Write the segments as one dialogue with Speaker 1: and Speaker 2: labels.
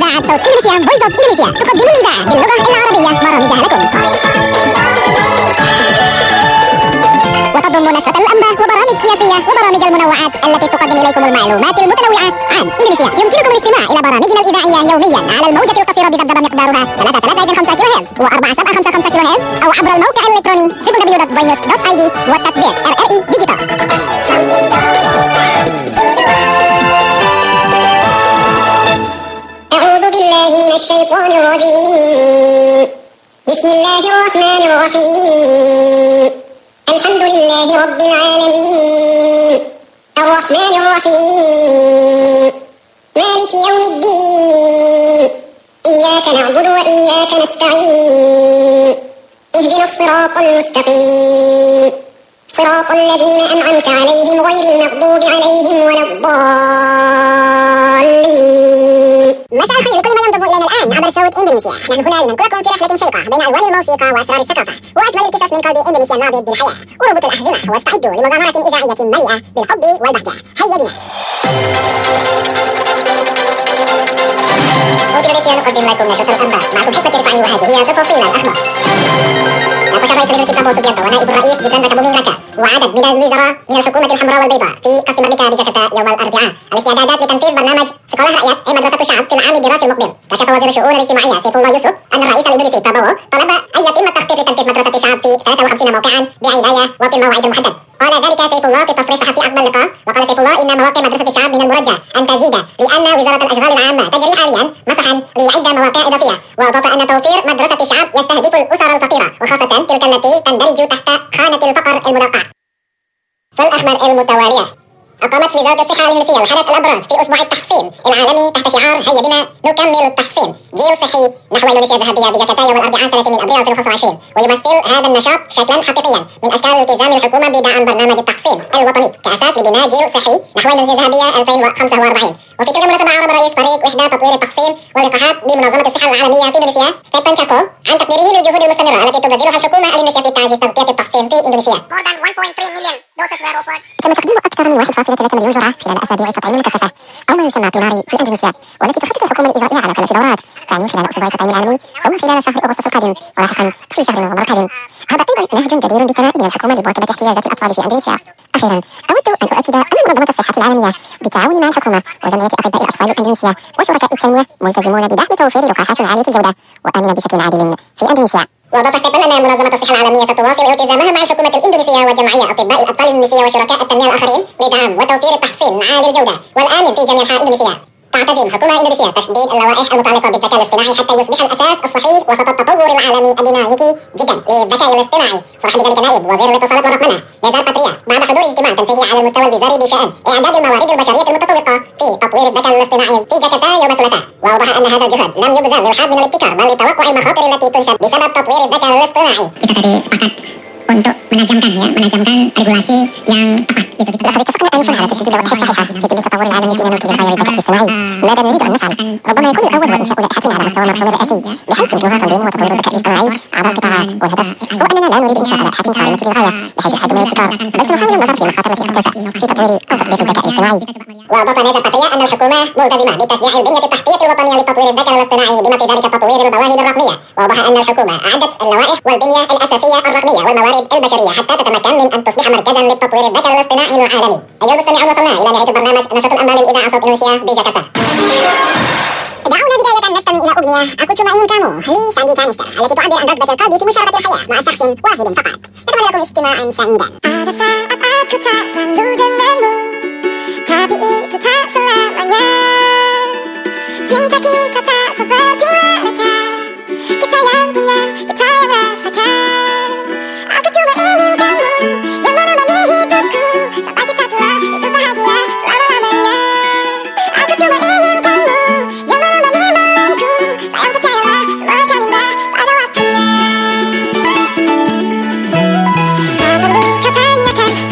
Speaker 1: إذاعة صوت إندونيسيا Voice of Indonesia تقدم الإذاعة باللغة العربية برامجها لكم. وتضم نشرة الأنباء وبرامج سياسية وبرامج المنوعات التي تقدم إليكم المعلومات المتنوعة عن إندونيسيا. يمكنكم الاستماع إلى برامجنا الإذاعية يوميا على الموجة القصيرة بضبط مقدارها 3.325 كيلو هرتز و4.755 كيلو هرتز أو عبر الموقع الإلكتروني www.voinews.id والتطبيق RRI ديجيتال. أعوذ بالله من الشيطان الرجيم. بسم الله الرحمن الرحيم. الحمد لله رب العالمين الرحمن الرحيم مالك يوم الدين إياك نعبد وإياك نستعين اهدنا الصراط المستقيم صراط الذين أنعمت عليهم غير المغضوب عليهم ولا الضالين. مساء الخير لكل من ينضم إلينا الآن عبر صوت إندونيسيا. نحن هنا لننقلكم في رحلة شيقة بين ألوان الموسيقى وأسرار الثقافة وأجمل القصص من قلب إندونيسيا النابض بالحياة. اربطوا الأحزمة واستعدوا لمغامرة إذاعية مليئة بالحب والبهجة. هيا بنا. صوت إندونيسيا نقدم لكم نشرة الأنباء معكم حكمة رفاعي وهذه هي تفاصيل الأخبار. ناقش الرئيس الإندونيسي برامو سوبيانتو ونائب الرئيس جبران راكابومين راكا وعدد من الوزراء من الحكومة الحمراء والبيضاء في قصر مردكا بجاكرتا يوم الأربعاء الاستعدادات لتنفيذ برنامج سكولا رأيت أي مدرسة الشعب في العام الدراسي المقبل. كشف وزير الشؤون الاجتماعية سيف الله يوسف أن الرئيس الإندونيسي برابوو طلب أن يتم التخطيط لتنفيذ مدرسة الشعب في 53 موقعا بعناية وفي الموعد المحدد. قال ذلك سيف الله في تصريح صحفي عقب اللقاء. وقال سيف الله إن مواقع مدرسة الشعب من المرجح أن تزيد لأن وزارة الأشغال العامة تجري حاليا مسحا ليعد مواقع إضافية. وأضاف أن توفير مدرسة الشعب يستهدف الأسر الفقيرة وخاصة تلك التي تندرج تحت خانة الفقر المدقع. فالأخبار المتوالية. أقامت وزارة الصحة الإندونيسية الحدث الأبرز في أسبوع التحصين العالمي تحت شعار هيا بنا نكمل التحصين جيل صحي نحو إندونيسيا الذهبية بجاكرتا يوم الأربعاء 30 أبريل 2025. ويمثل هذا النشاط شكلا حقيقيا من أشكال التزام الحكومة بدعم برنامج التحصين الوطني كأساس لبناء جيل صحي نحو إندونيسيا الذهبية 2045. وفي تلك المناسبة أعرب رئيس فريق وحدة تطوير التحصين واللقاحات بمنظمة الصحة العالمية في إندونيسيا ستيفان تشاكو عن تقديره للجهود المستمرة التي تبذلها الحكومة الإندونيسية في تعزيز تغطية التحصين في إندونيسيا.
Speaker 2: More than 1.3 million doses were offered.
Speaker 1: تم تقديم أكثر من 1.3 مليون جرعة خلال أسابيع التطعيم المكثفة أو ما يسمى بناري في إندونيسيا والتي تخطط الحكومة لإجرائها على 3 دورات ثاني خلال أسبوع التطعيم العالمي ثم خلال شهر أغسطس القادم ولاحقا في شهر نوفمبر القادم. هذا أيضا نهج جدير بالثناء من الحكومة لمواكبة احتياجات الأطفال في إندونيسيا. أخيرا أود أن أؤكد أن منظمة الصحة العالمية بالتعاون مع الحكومة وجمعية أطباء الأطفال الإندونيسية وشركاء التنمية ملتزمون بدعم توفير لقاحات عالية الجودة وآمنة بشكل عادل في إندونيسيا. وأضاف ستيفان أن منظمة الصحة العالمية ستواصل التزامها مع الحكومة الإندونيسية وجمعية أطباء الأطفال الإندونيسية وشركاء التنمية الآخرين لدعم وتوفير التحصين عالي الجودة والآمن في جميع أنحاء إندونيسيا. تعتزم حكومة إندونيسيا تشديد اللوائح المتعلقة بالذكاء الاصطناعي حتى يصبح الأساس الصحيح وسط التطور العالمي الديناميكي جدا للذكاء الاصطناعي. صرح بذلك نائب وزير الاتصالات والرقمنة نزار باتريا بعد حضور اجتماع تنسيقي على المستوى الوزاري بشأن إعداد الموارد البشرية المتفوقة في تطوير الذكاء الاصطناعي في جاكرتا يوم الثلاثاء. وأوضح أن هذا الجهد لم يبذل للحد من الابتكار بل لتوقع المخاطر التي تنشأ بسبب تطوير الذكاء الاصطناعي.
Speaker 2: Untuk menajamkan regulasi yang tepat.
Speaker 1: لقد اتفقنا آنفا على تجديد اللوائح الصحيحة في ظل التطور العالمي الديناميكي للغاية للذكاء الاصطناعي. ماذا نريد أن نفعل؟ ربما يكون الأول هو إنشاء لائحة على مستوى المرسوم الرئاسي بحيث يمكنها تنظيم وتطوير الذكاء الاصطناعي عبر القطاعات. والهدف هو أننا لا نريد إنشاء لائحة صارمة للغاية بحيث يحد من الابتكار بل سنحاول النظر في المخاطر التي قد تنشأ في تطوير أو تطبيق الذكاء الاصطناعي. وأضاف نزار باتريا أن الحكومة ملتزمة بتشجيع البنية التحتية الوطنية لتطوير الذكاء الاصطناعي بما في ذلك تطوير المواهب الرقمية. وأوضح أن الحكومة أعدت اللوائح والبنية الأساسية الرقمية والموارد البشرية حتى تتمكن من أن تصبح مركزا للتطوير الذكاء الاصطناعي العالمي. أيها المستمعون وصلنا إلى نهاية برنامج نشرة الأنباء للإذاعة صوت إندونيسيا بجاكرتا. دعونا بداية نستمع إلى أغنية أكو cuma ingin kamu لساندي كانيستر التي تعبر عن رغبة القلب في مشاركة الحياة مع شخص واحد فقط. نتمنى لكم استماعا سعيدا.
Speaker 2: Ada saat aku tak selalu denganmu, tapi itu tak selamanya. Cinta kita tak seperti mereka, kita yang punya, kita yang rasakan. Aku cuma ingin kamu yang menemani hidupku sampai kita tua, itu bahagia selama-lamanya. Aku cuma ingin kamu yang menemani malamku, sayang percayalah semua akan indah pada waktunya. Lalu kau tanyakan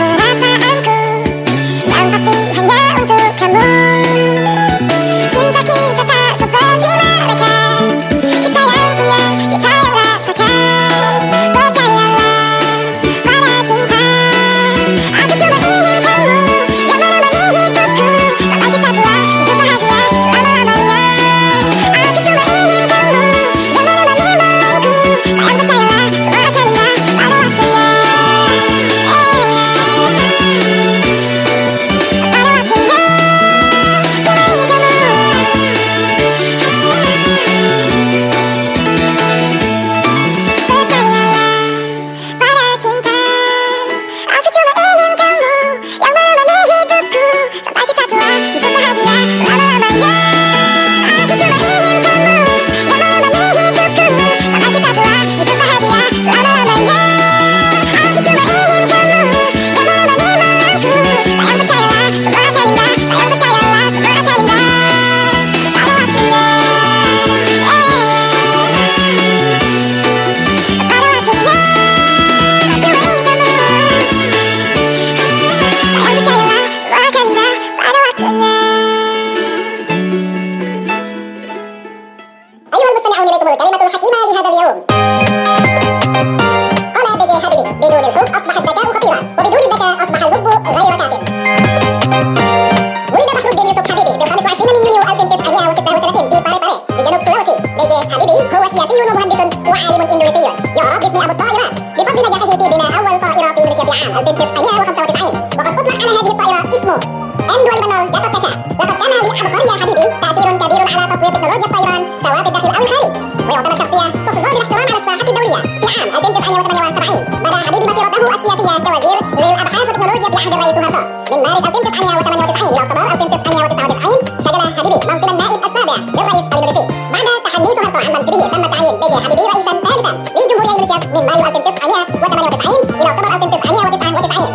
Speaker 1: الرئيس سوهرتو. من مارس 1998 إلى أكتوبر 1999 شغل حبيبي منصب النائب السابع للرئيس الإندونيسي. بعد تحدي سوهرتو عن منصبه تم تعيين بيجي حبيبي رئيسا ثالثا لجمهورية إندونيسيا من مايو 1998 إلى أكتوبر 1999.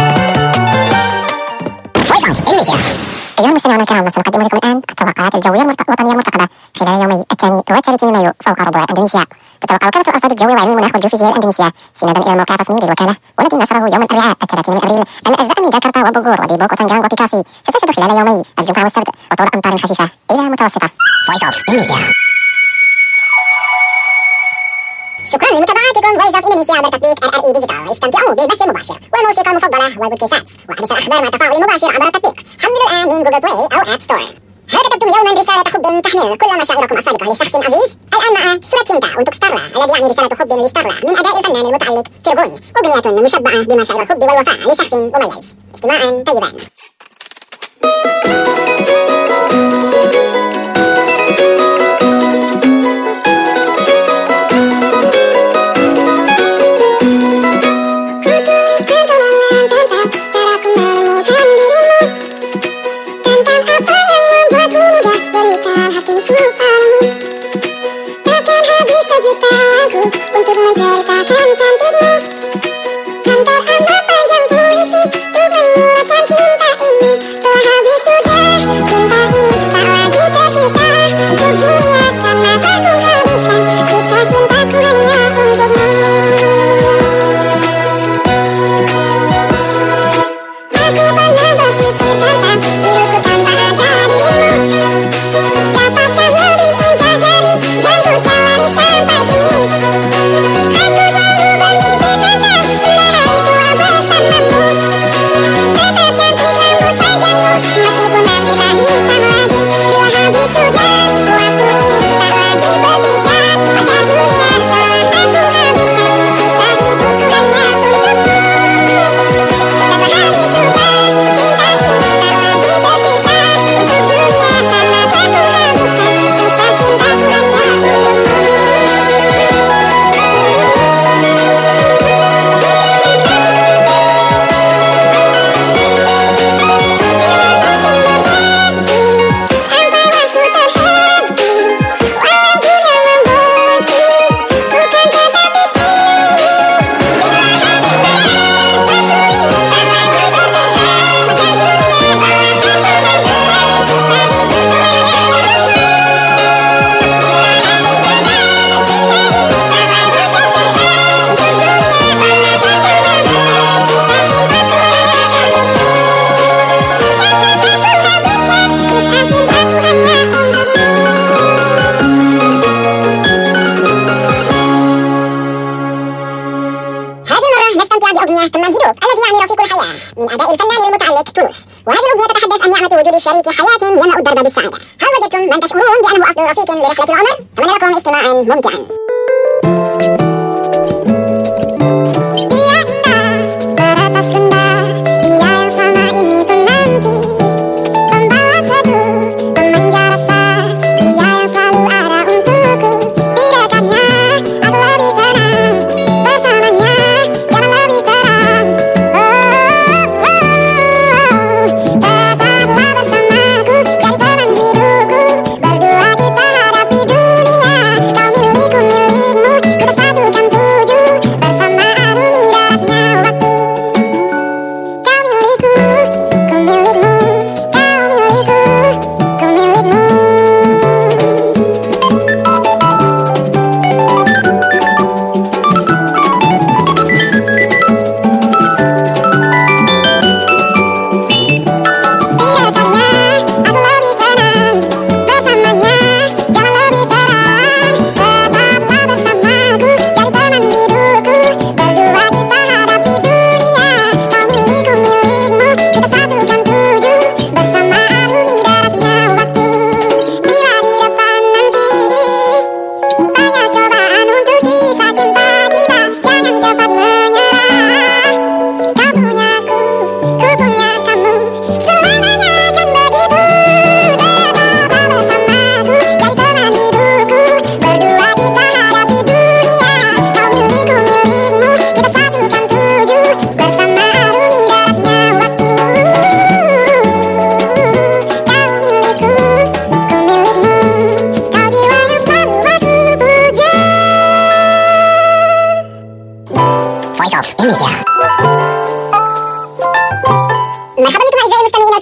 Speaker 1: أيها المستمعون الكرام، سنقدم لكم الآن التوقعات الجوية الوطنية المرتقبة خلال يومي 2 و3 من مايو فوق ربوع إندونيسيا. تتوقع وكالة الأرصاد الجوية وعلوم المناخ والجيوفيزياء الإندونيسية استنادا إلى الموقع الرسمي للوكالة والذي نشره يوم الأربعاء 30 من أبريل أن أجزاء من جاكرتا وبوغور وديبوك وتنجانغ وبيكاسي ستشهد خلال يومي الجمعة والسبت هطول أمطار خفيفة إلى متوسطة. شكرا لمتابعتكم فويس اوف اندونيسيا عبر تطبيق RRE ديجيتال. استمتعوا بالبث المباشر والموسيقى المفضلة والبودكاستات وحدث الأخبار مع تفاعل مباشر عبر التطبيق. حملوا الآن من جوجل بلاي أو آب ستور. هل كتبتم يوما رسالة حب تحمل كل مشاعركم الصادقة لشخص عزيز؟ الآن مع سوراتشينتا ونتوك ستارلا الذي يعني رسالة حب لستارلا من أداء الفنان المتألق فيرغون، أغنية مشبعة بمشاعر الحب والوفاء لشخص مميز. استماعا طيبا.
Speaker 2: Untuk menceritakan cantikmu, kantor anda panjang puisi untuk menyuarakan cinta ini. Telah habis sudah cinta ini tak lagi tersisa untuk dunia, karena tak ku habiskan sisa cintaku hanya untukmu. Aku pernah berpikir tentang hidupku tanpa ada dirimu. Dapatkah lebih indah dari yang ku jalani sampai kini? Aku selalu bermimpi tentang indah hari tua bersamamu. Tetap cantik rambut panjangmu, meskipun nanti tak hitam lagi. Bila habis sudah waktu ini tak lagi berpijak, mata dunia telah aku habiskan sisa hidupku hanya untukmu. Telah habis sudah cinta ini tak lagi tersisa untuk dunia, karena tak ku habiskan sisa cintaku hanya untukmu. Sampai waktu terhenti, walau dunia membenci, ku kan tetap di sini. Bila habis sudah waktu ini tak lagi berpijak, mata dunia telah aku habiskan sisa hidupku hanya untukmu. Bila habis sudah cinta ini tak lagi tersisa untuk dunia, karena tak ku habiskan sisa cintaku hanya untukmu. Sisa cintaku hanya untukmu.
Speaker 1: هذه المرة نستمتع بأغنية تمام هدوء الذي يعني رفيق الحياة من أداء الفنان المتألق تونس. وهذه الأغنية تتحدث عن نعمة وجود شريك حياة يملأ الدرب بالسعادة. هل وجدتم من تشعرون بأنه أفضل رفيق لرحلة العمر؟ أتمنى لكم استماعا ممتعا.
Speaker 2: Dia indah, beratas kendah, dia yang selama ini ku nanti. Pembawa seduh, pemanja rasa, dia yang selalu ada untukku. Di dekatnya, aku lebih tenang, bersamanya, jangan lebih terang. Tetaplah bersamaku, jadi teman hidupku. Berdua kita hadapi dunia, kau milikku, milikmu, kita satu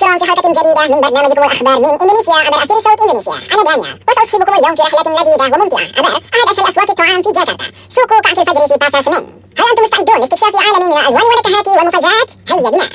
Speaker 1: الكرام في حلقة جديدة من برنامجكم الأخبار من إندونيسيا عبر أثير صوت إندونيسيا. أنا دانيال وسأصحبكم اليوم في رحلة لذيذة وممتعة عبر أحد أشهر أسواق الطعام في جاكرتا، سوق كعك الفجر في باسار سنين. هل أنتم مستعدون لاستكشاف عالم من الألوان والنكهات والمفاجآت؟ هيا بنا.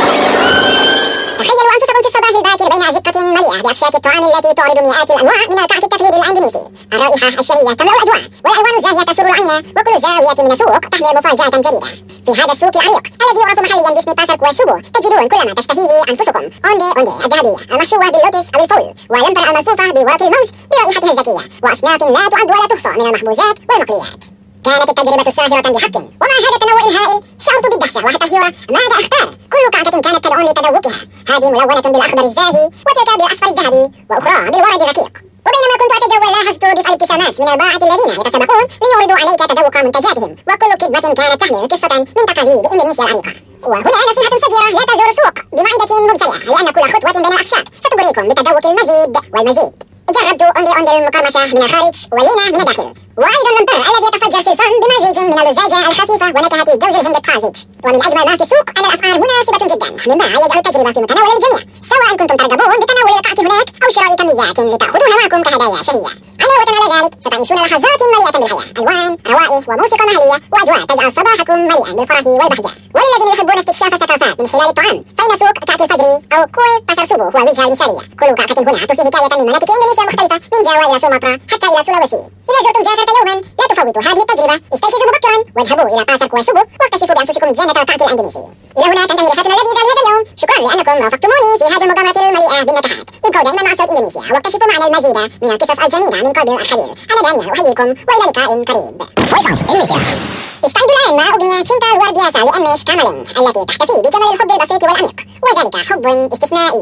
Speaker 1: تخيلوا أنفسكم في الصباح الباكر بين أزقة مليئة بأكشاك الطعام التي تعرض مئات الأنواع من الكعك التقليدي الأندونيسي. الرائحة الشهية تملأ الأجواء، والألوان الزاهية تسر العين، وكل زاوية من السوق تحمل مفاجأة جديدة. في هذا السوق العريق الذي يعرف محليا باسم باسار كوي سوبو تجدون كل ما تشتهيه أنفسكم: أوندي الذهبية المشوة باللوتس أو الفول، واللمبر الملفوفة بورق الموز برائحتها الزكية، وأصناف لا تعد ولا تحصى من المخبوزات والمقليات. كانت التجربة ساهرة بحق، ومع هذا التنوع الهائل شعرت بالدهشة وحتى الحيرة. ماذا أختار؟ كل كعكة كانت تدعوني لتذوقها، هذه ملونة بالأخضر الزاهي وتلك بالأصفر الذهبي وأخرى بالورد الرقيق. وبينما كنت أتجول لاحظت دفع الابتسامات من الباعة الذين يتسابقون ليعرضوا عليك تذوق منتجاتهم، وكل كذبة كانت تحمل قصة من تقاليد إندونيسيا العريقة. وهنا نصيحة صغيرة: لا تزوروا السوق بمعدة ممتلئة، لأن كل خطوة بين الأكشاك ستغريكم بتذوق المزيد والمزيد. جربت أوندي المقرمشة من الخارج واللينة من الداخل، وأيضا اللمبر الذي يتفجر في الفم بمزيج من اللزاجة الخفيفة ونكهة جوز الهند الطازج. ومن أجمل ما في السوق أن الأسعار مناسبة جدا، مما يجعل التجربة في متناول الجميع، سواء كنتم ترغبون بتناول الكعك هناك أو شراء كميات لتأخذوها معكم كهدايا شهية. علاوة على ذلك ستعيشون لحظات مليئة بالحياة، ألوان، روائح وموسيقى محلية وأجواء تجعل صباحكم مليئا بالفرح والبهجة. وللذين يحبون استكشاف الثقافات من خلال الطعام، فإن سوق كعك الفجر أو كوي باسار سوبو هو الوجهة المثالية. كل كعكة هنا تحكي حكاية من مناطق إندونيسيا مختلفة، من جاوا إلى سومطرة حتى إلى سولاويسي. إذا زرتم جاكرتا يوما لا تفوتوا هذه التجربة، استيقظوا مبكرا واذهبوا إلى باسار كوي سوبو واكتشفوا بأنفسكم جنة الكعك الأندونيسي. إلى هنا تنتهي رحلتنا اللذيذة لهذا اليوم. شكرا لأنكم رافقتموني في هذه المغامرة المليئة بالنكهات. ابقوا دائما مع صوت إندونيسيا واكتشفوا معنا المزيد من القصص الجميلة من قلب الخليل. أنا دانيال أحييكم وإلى لقاء قريب. فويس أوف إندونيسيا. استعدوا الآن مع أغنية شينتا الوردياسة لأميش كامالين التي تحتفي بجمال الحب البسيط والعميق، وذلك حب استثنائي.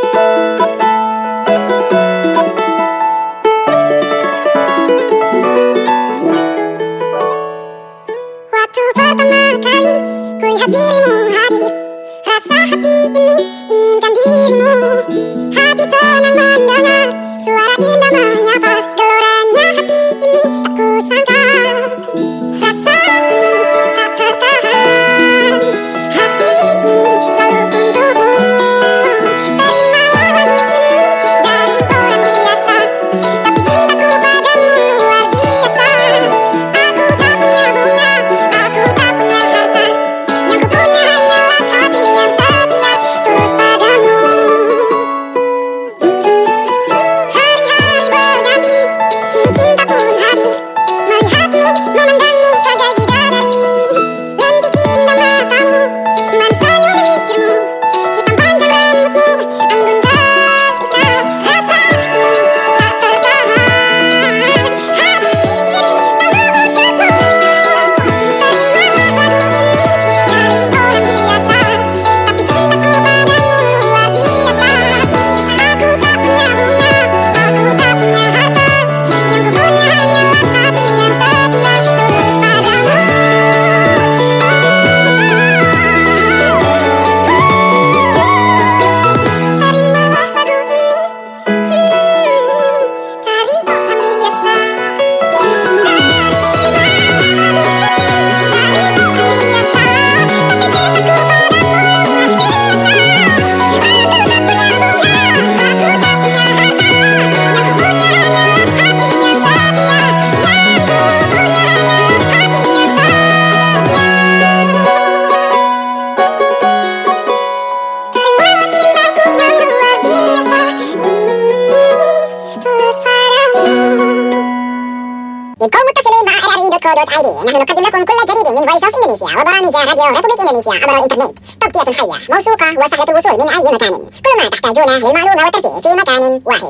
Speaker 2: Waktu pertama kali ku lihat dirimu hadir, rasa hati ini inginkan dirimu. Hati tenang mendengar suara indah menyapa, gelorannya hati ini tak kusangka. Rasa ini tak tertahan, hati ini selalu untukmu. Terimalah lagu ini dari orang biasa, tapi cintaku padamu luar biasa. Aku tak punya bunga, aku tak punya harta, yang ku punya hanyalah hati yang setia tulus padamu. Hari-hari berganti, kini cinta pun hadir, melihatmu, memandangmu bagai bidadari. Lentik indah matamu, manis senyum bibirmu, hitam panjang rambutmu, anggun ketika. Rasa ini tak tertahan, hati ini selalu untukmu. Terimalah lagu ini dari orang biasa, tapi cintaku padamu luar biasa. Aku tak punya bunga, aku tak punya harta, yang ku punya hanyalah hati yang setia tulus padamu. Terimalah lagu ini dari orang biasa.
Speaker 1: ابقوا متصلين مع rri.co.id. نحن نقدم لكم كل جديد من فويس اوف اندونيسيا وبرامج راديو ريبوبليك اندونيسيا عبر الانترنت، تغطية حية موثوقة وسهلة الوصول من أي مكان، كل ما تحتاجونه للمعلومة والترفيه في مكان واحد.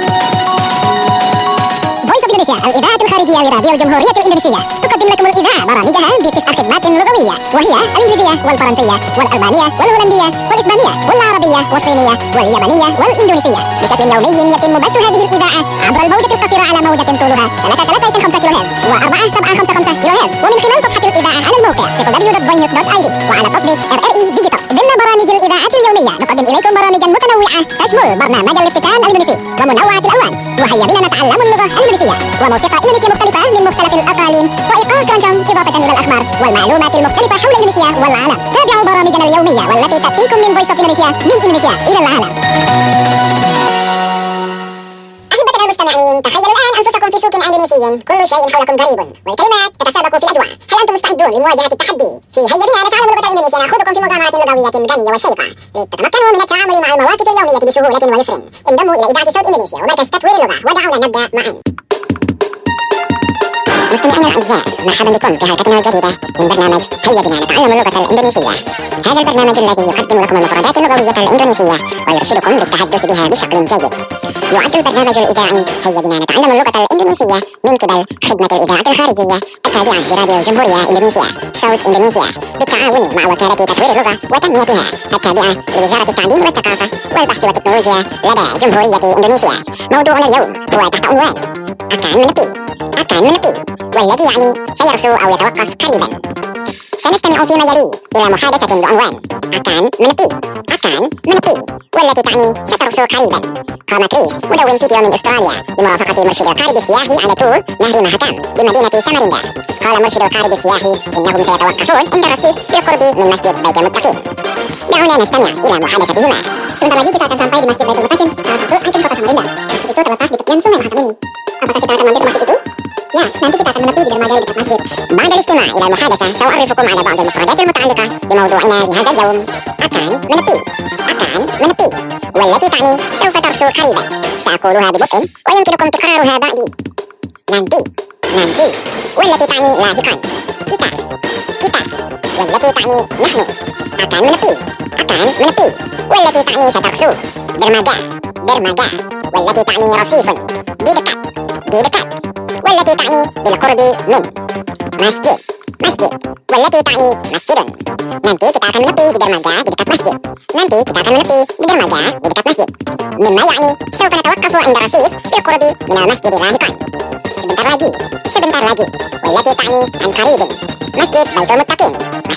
Speaker 1: فويس اوف اندونيسيا، الإذاعة الخارجية لراديو الجمهورية الإندونيسية، تقدم لكم الإذاعة برامجها ب9 خدمات لغوية، وهي الإنجليزية والفرنسية والألمانية والهولندية والإسبانية والعربية والصينية واليابانية والإندونيسية. بشكل يومي يتم بث هذه الإذاعة عبر الموجة القصيرة على موجة طولها 3.5 كيلو هرتز و4.755 كيلو هرتز، ومن خلال صفحة الإذاعة على الموقع www.voinews.id، وعلى تطبيق RRI ديجيتال. ضمن برامج الإذاعة اليومية نقدم إليكم برامجا متنوعة تشمل برنامج الافتتان الإندونيسي ومنوعة الألوان، وهيا بنا نتعلم اللغة الإندونيسية وموسيقى إندونيسية مختلفة من مختلف الأقاليم، وإيقاع كرنشام، إضافة إلى الأخبار والمعلومات المختلفة حول إندونيسيا والعالم. تابعوا برامجنا اليومية والتي تأتيكم من فويس اوف إندونيسيا من إندونيسيا إلى العالم. أحبتنا المستمعين، تخيلوا الآن أنفسكم في سوق إندونيسي، كل شيء حولكم غريب والكلمات تتسابق في الأجواء. هل أنتم مستعدون لمواجهة التحدي؟ في هيا بنا نتعلم اللغة الإندونيسية، نأخذكم في مغامرة لغوية غنية وشيقة لتتمكنوا من التعامل مع المواقف اليومية بسهولة ويسر. انضموا إلى إذاعة صوت إندونيسيا ومركز تطوير اللغة، ودعونا نبدأ معا. مستمعينا الأعزاء، مرحبا بكم في حلقتنا الجديدة من برنامج هيا بنا نتعلم اللغة الإندونيسية. هذا البرنامج الذي يقدم لكم المفردات اللغوية الإندونيسية ويرشدكم بالتحدث بها بشكل جيد. يعد البرنامج الإذاعي هيا بنا نتعلم اللغة الإندونيسية من قبل خدمة الإذاعة الخارجية التابعة لراديو جمهورية إندونيسيا صوت إندونيسيا، بالتعاون مع وكالة تطوير اللغة وتنميتها التابعة لوزارة التعليم والثقافة والبحث والتكنولوجيا لدى جمهورية إندونيسيا. موضوعنا اليوم هو تحت عنوان أكان منبي، والذي يعني سيرسو أو يتوقف قريبا. سنستمع فيما يلي إلى محادثة بعنوان أكان منبي، والتي تعني سترسو قريبا. قام كريس مدون فيديو من أستراليا بمرافقة مرشد القارب السياحي على طول نهر ماهاتام بمدينة ساماريندا. قال مرشد القارب السياحي إنهم سيتوقفون عند الرصيف بالقرب من مسجد بيت المتقين. دعونا نستمع إلى محادثتهما. Sebentar lagi kita akan sampai di Masjid Baitul Mutakin, salah satu ikon kota Samarinda. Masjid itu terletak di tepian sungai Mahatam ini. Apakah kita akan mampir ke masjid itu? Ya, nanti kita akan menepi di dermaga di dekat masjid. بعد الاستماع إلى المحادثة سأعرفكم على بعض المفردات المتعلقة بموضوعنا لهذا اليوم. أكان منبي، والتي تعني سوف ترسو قريبا. سأقولها ببطء ويمكنكم تكرارها بعدي. نانتي، والتي تعني لاحقا. كيتا، والتي تعني نحن. أكان منبي، والتي تعني سترسو. درماجا، والتي تعني رصيف. ديدكات، والتي تعني بالقرب من. مسجد، والتي تعني مسجد. nanti kita akan menepi di dermaga di dekat masjid. مما يعني سوف نتوقف عند رصيف بالقرب من المسجد لاحقا. sebentar lagi, والتي تعني عن قريب. مسجد بيت المتقين،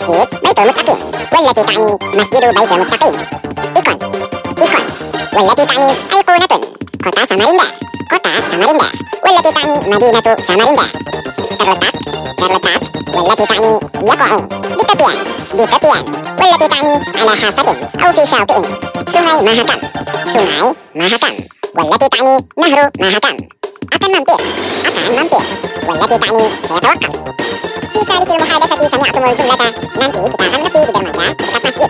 Speaker 1: والتي تعني مسجد بيت المتقين. إيكون، والتي تعني أيقونة. كوتا ساماريندا، والتي تعني مدينة ساماريندا. terletak، والتي تعني يقع. بتبيان، والتي تعني على حافة أو في شاطئ. سونغاي ماهاتام، والتي تعني نهر ماهاتام. أكان مامبير، والتي تعني سيتوقف. في سالف المحادثة سمعتم الجملة nanti kita akan menepi di dermaga di dekat masjid.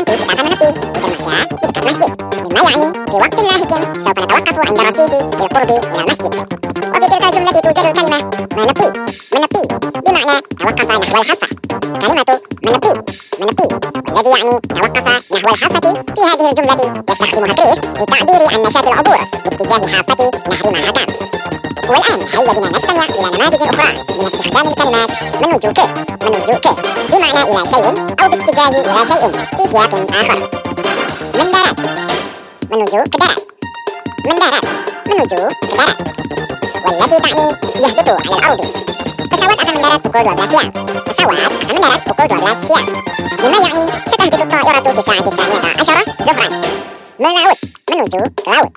Speaker 1: مما يعني في وقت لاحق سوف نتوقف عند الرصيف بالقرب من المسجد. وفي تلك الجملة توجد الكلمة منبي بمعنى توقف نحو الحافة. كلمة منبي والذي يعني توقف نحو الحافة في هذه الجملة يستخدمها كريس للتعبير عن نشاط العبور باتجاه حافة نهر ماهاتام. والآن هيا بنا نستمع إلى نماذج أخرى من استخدام الكلمات منوجوك بمعنى إلى شيء أو باتجاه إلى شيء في سياق آخر. منوجوك دارات، والتي تعني يهبط على الأرض. pesawat akan mendarat pukul 12 siang. مما يعني ستهبط الطائرة في الساعة 12 ظهرا. ملاوت، منوجو كلاود،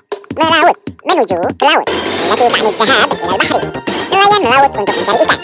Speaker 1: التي تعني الذهاب إلى البحر. nelayan melaut untuk mencari ikan.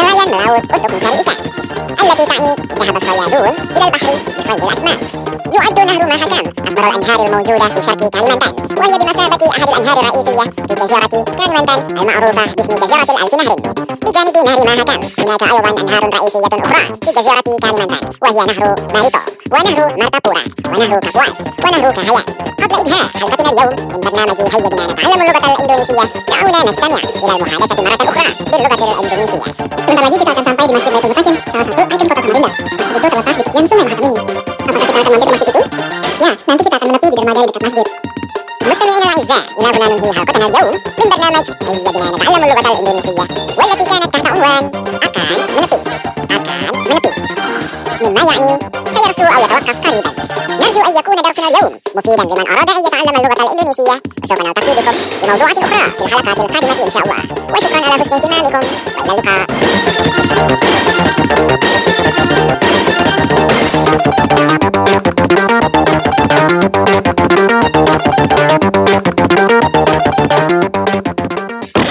Speaker 1: التي تعني ذهب الصيادون إلى البحر لصيد الأسماك. يعد نهر ماهاتام أكبر الأنهار الموجودة في شرق كاليمانتان، وهي بمثابة أحد الأنهار الرئيسية في جزيرة كاليمانتان المعروفة باسم جزيرة الألف نهر. بجانب نهر ماهاتام هناك أيضا أنهار رئيسية أخرى في جزيرة كاليمانتان، وهي نهر ماريتو، ونهر مارتابورا، ونهر كابواس، ونهر كهيان. قبل إنهاء حلقتنا اليوم من برنامج هيا بنا نتعلم اللغة الإندونيسية، دعونا نستمع إلى المحادثة مرة أخرى باللغة الإندونيسية. Sebentar lagi kita akan sampai di Masjid Baitul Mutakin, salah satu ikon kota Samarinda. Masjid itu terletak di tepian sungai Mahatam ini. Apakah kita akan mampir ke masjid itu? Ya, nanti kita akan menepi di dermaga di dekat masjid. مستمعينا الأعزاء، إلى هنا ننهي حلقتنا اليوم من برنامج هيا بنا نتعلم اللغة الإندونيسية، والتي كانت تحت عنوان أكان منبي، مما يعني سيرسو أو يتوقف قريبا. نرجو أن يكون درسنا اليوم مفيدا لمن أراد أن يتعلم اللغة الإندونيسية، وسوف نلتقي بكم بموضوعات أخرى في الحلقات القادمة إن شاء الله. وشكرا على حسن اهتمامكم، وإلى اللقاء.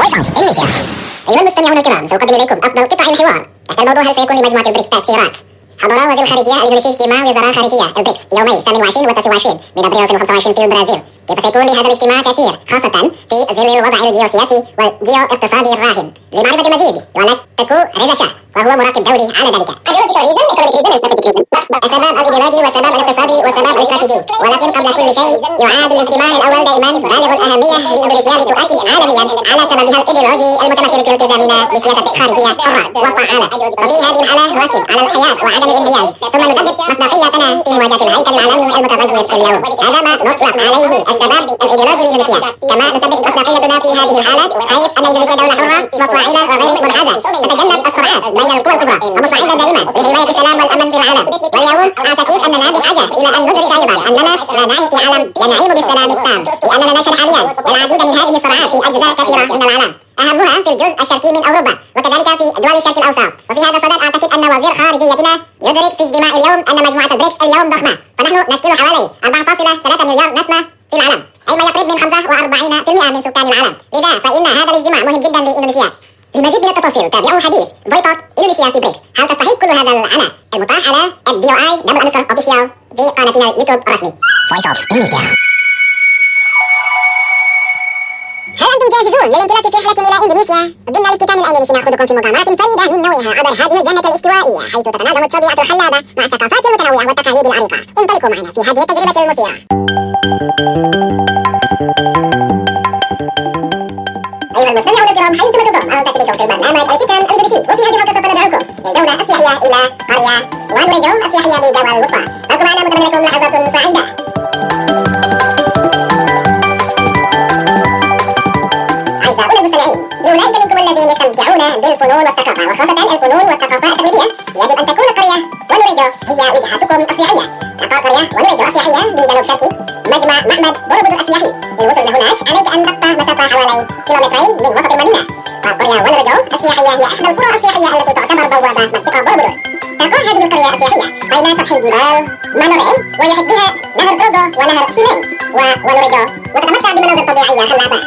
Speaker 1: أيها المستمعون الكرام، سأقدم إليكم أفضل قطع الحوار تحت الموضوع هل سيكون لمجموعة البريكتات سيارات حضر وزير الخارجية الإندونيسي اجتماع وزراء خارجية البريكس يومي 28 و 29 من أبريل 2025 في البرازيل. كيف سيكون لهذا الاجتماع تأثير خاصة في ظل الوضع الجيوسياسي والجيو اقتصادي الراهن؟ لمعرفة المزيد يعنى تكو ريزا شاه وهو مراقب دولي على ذلك. السبب الإيديولوجي والسبب الاقتصادي والسبب الاستراتيجي، ولكن قبل كل شيء يعاد الاجتماع الأول دائما بالغ الأهمية لإندونيسيا لتؤكد عالميا على سببها الإيديولوجي المتمثل في التزامنا بسياسة خارجية حرة وفعالة. وفي هذه الحالة نؤكد على الحياة وعدم الانحياز، ثم نثبت مصداقيتنا في مواجهة الهيكل العالمي المتغير اليوم. هذا ما نطلق عليه السبب الإيديولوجي لإندونيسيا. كما نثبت مصداقيتنا في هذه الحالة حيث أن إندونيسيا دولة حرة وفاعلة وغير منحازة تتجنب الصراعات بين القوى الكبرى ومساعدة دائما لحماية السلام والأمن في العالم. واليوم أعتقد أننا بحاجة إلى أن ندرك أيضا أننا لا نعيش في عالم ينعم بالسلام التام، لأننا نشهد حاليا العديد من هذه الصراعات في أجزاء كثيرة من العالم، أهمها في الجزء الشرقي من أوروبا وكذلك في دول الشرق الأوسط. وفي هذا الصدد أعتقد أن وزير خارجيتنا يدرك في اجتماع اليوم أن مجموعة البريكس اليوم ضخمة، فنحن نشكل حوالي 4.3 مليار نسمة في العالم، أي ما يقرب من 45% من سكان العالم. لذا فإن هذا الاجتماع مهم جدا لإندونيسيا. لمزيد من التفاصيل تابعوا حديث فويتوت إندونيسيا في بريكس. هل تستحق كل هذا العناء؟ المتاح على DOI_official في قناتنا اليوتيوب الرسمي Voice of Indonesia. هل أنتم جاهزون للانطلاق في رحلة إلى إندونيسيا؟ ضمن الافتتان الأندونيسي نأخذكم في مغامرة فريدة من نوعها عبر هذه الجنة الاستوائية، حيث تتناغم الطبيعة الخلابة مع الثقافات المتنوعة والتقاليد العريقة. انطلقوا معنا في هذه التجربة المثيرة. أيها المستمعون الكرام، حيثما كنتم ألتقي بكم في البرنامج الافتتان الإندونيسي، وفي هذه الحلقة سوف ندعوكم للجولة السياحية إلى قرية وانوريجو السياحية بجوا الوسطى. بقوا معنا متمنى لكم لحظات سعيدة. أعزائنا المستمعين، لأولئك منكم الذين يستمتعون بالفنون والثقافة وخاصة الفنون والثقافة التقليدية، يجب أن تكون قرية وانوريجو هي وجهتكم السياحية. تقع قرية وانوريجو السياحية بجنوب شرقي مجمع معبد بوروبودور السياحي. للوصول إلى هناك عليك أن تقطع مسافة حوالي كيلومترين من وسط المدينة. فقرية وانوريجو السياحية هي إحدى القرى السياحية التي تعتبر بوابة منطقة بوروبودور. تقع هذه القرية السياحية بين سطح الجبال مانورين، ويحيط بها نهر بروغو ونهر سيمين وانوريجو، وتتمتع بمناظر طبيعية خلابة.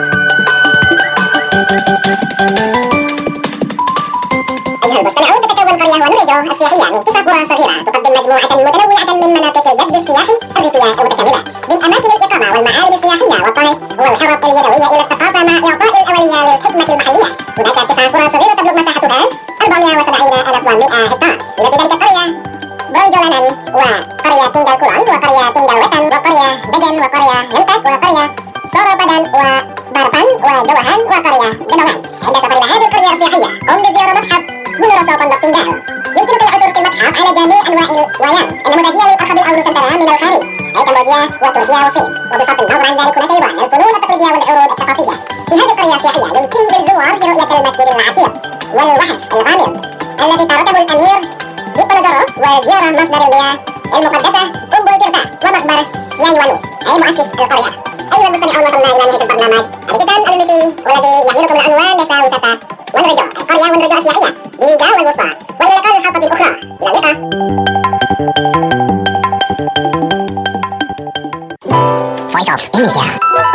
Speaker 1: أيها المستمعون، تتكون قرية وانوريجو السياحية من 9 قرى صغيرة تقدم مجموعة متنوعة من مناطق الجذب السياحي الريفية المتكاملة، من أماكن الإقامة والمعالم السياحية والطهي والحرف اليدوية إلى الثقافة مع إعطاء الأولوية للحكمة المحلية. هناك 9 قرى صغيرة تبلغ مساحتها 470,100 هكتار، بما في ذلك قرية برونجولانان وقرية تينجالكولون وقرية تينجالويتان وقرية دجن وقرية هنتك وقرية سوروبادان وباربان وجوهان وقرية بنوغان. عند سفر إلى هذه القرية السياحية قم بزيارة متحف بونورو فندق تينجال. يمكنك العثور في المتحف على جميع أنواع الويان النموذجية للأرخبيل أو المسنترة من الخارج، أي كمبوديا وتركيا والصين. وبسط النظر عن ذلك هناك أيضا الفنون التقليدية والعروض الثقافية. في هذه القرية السياحية يمكن للزوار رؤية المسجد العتيق والوحش الغامض الذي طارته الأمير ديبولودورو، وزيارة مصدر المياه المقدسة أمبولجيرتا ومقبرة يايوانو أي مؤسس القرية. أيها المستمعون، وصلنا إلى نهاية البرنامج الافتتان الإندونيسي والذي يحملكم العنوان نسا وستا وانوريجو، أي قرية وانوريجو السياحية بجوا الوسطى. وإلى اللقاء في حلقة أخرى. إلى اللقاء. Voice of Indonesia.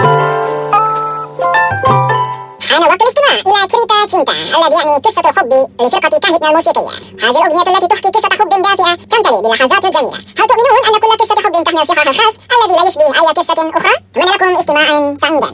Speaker 1: حان وقت الاستماع إلى تريتا تشينتا الذي يعني قصة الحب لفرقة كاهتنا الموسيقية. هذه الأغنية التي تحكي قصة حب دافئة تمتلئ باللحظات الجميلة. هل تؤمنون أن كل قصة حب تحمل صفها الخاص الذي لا يشبه أي قصة أخرى؟ أتمنى لكم استماعا سعيدا.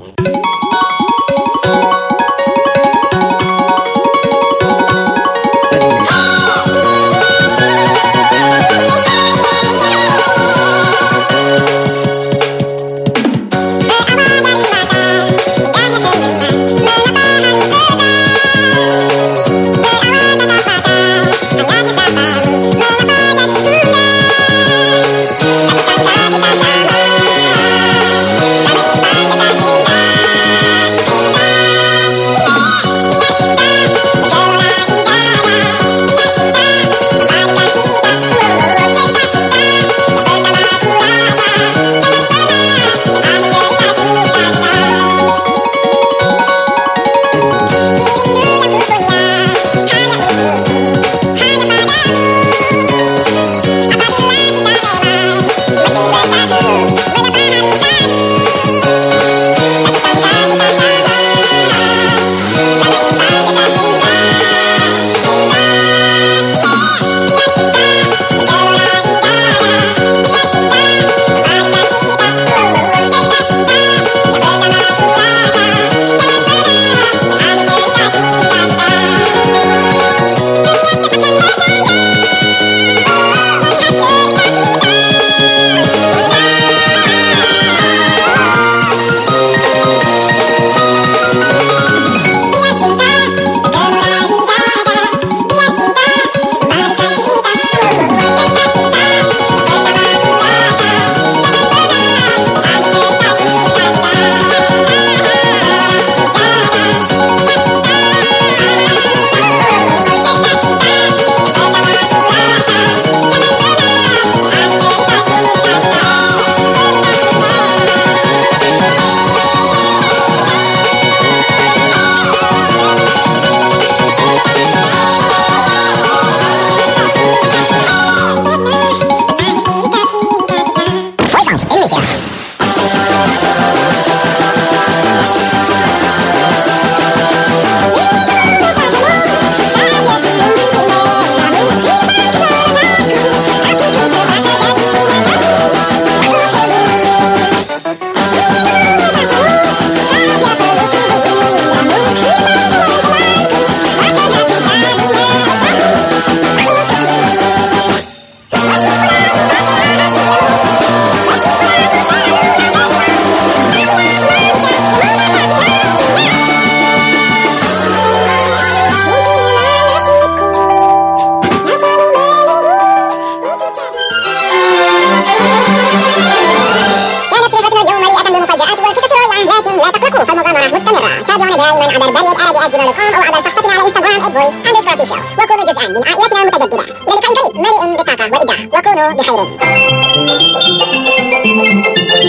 Speaker 1: فالمغامرة مستمرة. تابعونا دائما عبر بريد أو عبر صفحتنا على انستغرام @boy_official وكونوا جزءا من عائلتنا المتجددة. إلى اللقاء القريب مليء بالطاقة والإبداع وكونوا بخير.